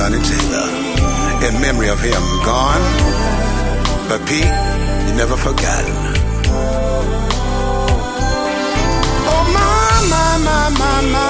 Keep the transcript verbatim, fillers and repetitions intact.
Johnny Taylor. In memory of him, gone, but Pete, you never forgotten. Oh my, my, my, my, my.